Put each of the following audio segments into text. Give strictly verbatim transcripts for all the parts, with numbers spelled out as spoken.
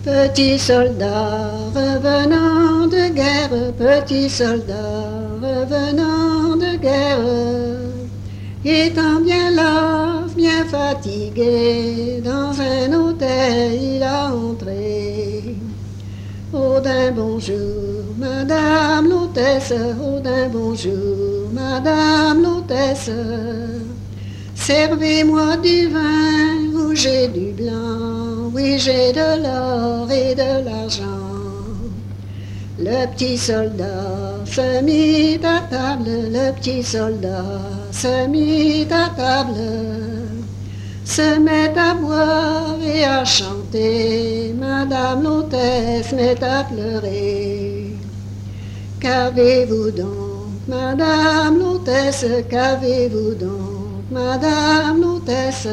Petit soldat revenant de guerre, petit soldat revenant de guerre, étant bien las, bien fatigué, dans un hôtel il a entré. Oh d'un bonjour, madame l'hôtesse, oh d'un bonjour, madame l'hôtesse, servez-moi du vin, où j'ai du blanc, oui j'ai de l'or et de l'argent. Le petit soldat se mit à table, le petit soldat se mit à table, se met à boire et à chanter, madame l'hôtesse met à pleurer. Qu'avez-vous donc, madame l'hôtesse, qu'avez-vous donc, madame l'hôtesse?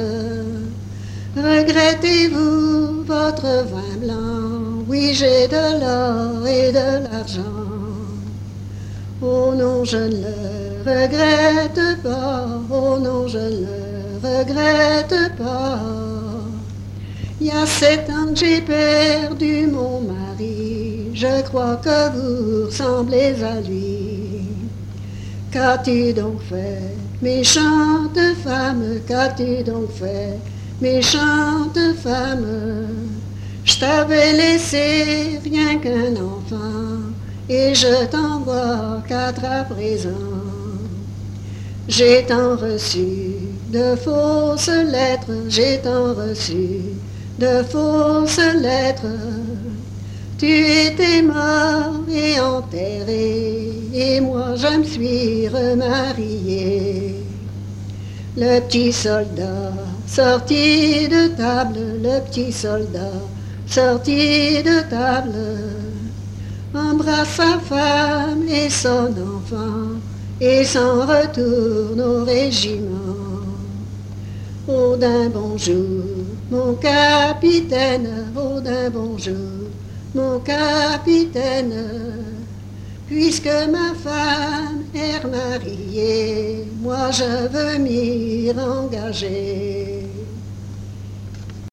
Regrettez-vous votre vin blanc? Oui, j'ai de l'or et de l'argent. Oh non, je ne le regrette pas, oh non, je ne le regrette pas. Il y a sept ans que j'ai perdu mon mari, je crois que vous ressemblez à lui. Qu'as-tu donc fait, méchante femme, qu'as-tu donc fait, méchante femme? Je t'avais laissé rien qu'un enfant, et je t'envoie quatre à présent. J'ai tant reçu de fausses lettres, j'ai tant reçu de fausses lettres. Tu étais mort et enterré, et moi je me suis remarié. Le petit soldat sorti de table, le petit soldat sorti de table, embrasse sa femme et son enfant, et s'en retourne au régiment. Oh d'un bonjour, mon capitaine, oh d'un bonjour, mon capitaine, puisque ma femme est mariée, moi je veux m'y engager.